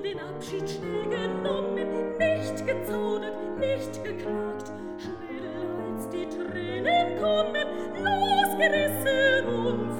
den Abschied schnell genommen, nicht gezaudert, nicht geklagt, schneller als die Tränen kommen, losgerissen und